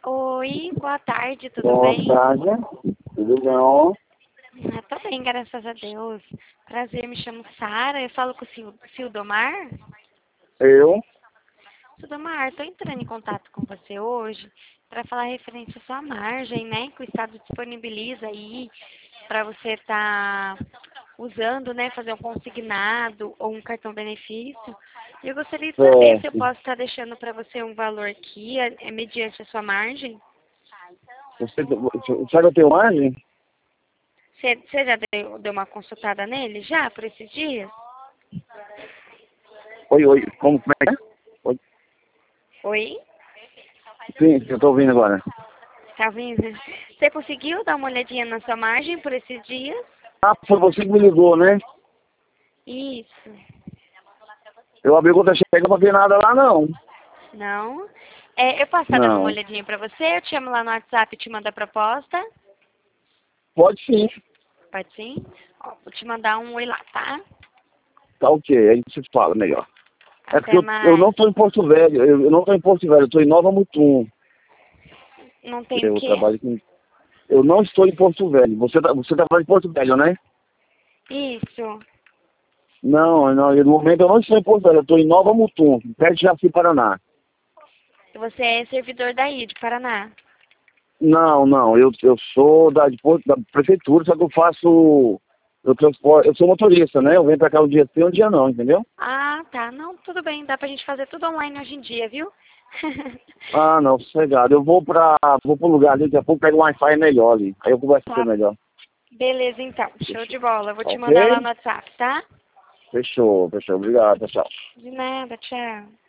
Oi, boa tarde, tudo Boa bem? tarde, tudo bom? Tô bem, graças a Deus. Prazer, me chamo Sara, eu falo com o Sildomar. Eu? Sildomar, tô entrando em contato com você hoje para falar referente à sua margem, né? Que o Estado disponibiliza aí para você estar usando, né? Fazer um consignado ou um cartão benefício. E eu gostaria de saber se eu Certo. posso estar deixando para você um valor aqui, mediante a sua margem. Sabe que eu tenho margem? Você já deu uma consultada nele já, por esses dias? Oi, como é que é? Oi. Oi? Sim, eu tô ouvindo agora. Tá ouvindo? Você conseguiu dar uma olhadinha na sua margem por esses dias? Ah, foi você que me ligou, né? Isso. Eu abri conta chega pra ver nada lá, não. Não? Eu posso estar dando uma Não. olhadinha pra você? Eu te chamo lá no WhatsApp e te mando a proposta? Pode sim. Pode sim? Ó, vou te mandar um oi lá, tá? Tá ok, aí você fala melhor. É porque Até eu não mais. tô em Porto Velho, eu não tô em Porto Velho, eu tô em Nova Mutum. Não tem o Eu quê? trabalho com... Eu não estou em Porto Velho. Você trabalha em Porto Velho, né? Isso. Não, no momento eu não estou em Porto Velho, eu tô em Nova Mutum, perto de Jaci, Paraná. Você é servidor daí, de Paraná. Não, eu sou da prefeitura, só que eu faço, eu transporto, eu sou motorista, né? Eu venho pra cá um dia sim, um dia não, entendeu? Ah, tá. Não, tudo bem. Dá pra gente fazer tudo online hoje em dia, viu? Ah, não, sossegado. Vou pro lugar ali, daqui a pouco pego um Wi-Fi melhor ali. Aí eu converso com você Tá. melhor. Beleza, então. Show de bola. Eu vou te Ok? mandar lá no WhatsApp, tá? Fechou. Obrigado, tchau. De nada, tchau.